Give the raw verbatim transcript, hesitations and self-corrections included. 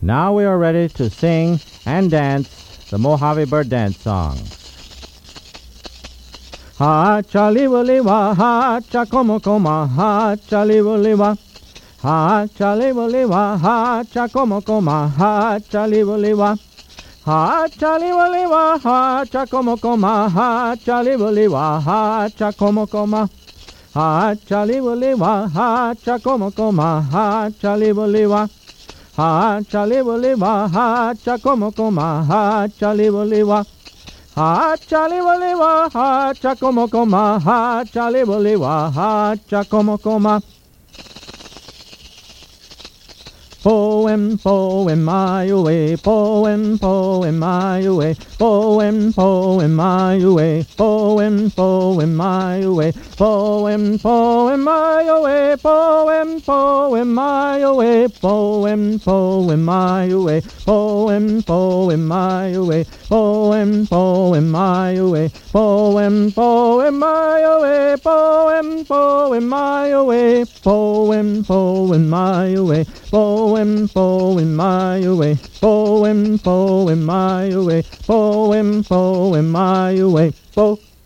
Now we are ready to sing and dance the Mojave Bird Dance song. Ha chali wuli wa, ha cha como coma, ha chali wuli wa. Ha chali wuli wa, ha cha como coma, ha chali wuli wa. Ha chali wuli wa, ha cha como coma, ha chali wuli wa, ha cha como coma. Ha chali wuli wa, ha cha como coma, ha chali wuli wa. Ha chali wuli wa, ha cha como coma, ha chali wuli wa. Ha chali wuli wa, ha cha como coma, ha chali wuli wa, ha cha como coma. Poem, poem, my away, poem, poem, my away, poem, poem, my away, poem, poem, my away, poem, poem, my away, poem, poem, my away, poem, poem, my away, poem, poem, my away, poem, poem, my away, poem, poem, my away, poem, poem, my away, poem, poem, my away, poem, poem, my away, poem, poem, my away, poem, poem, my away, po.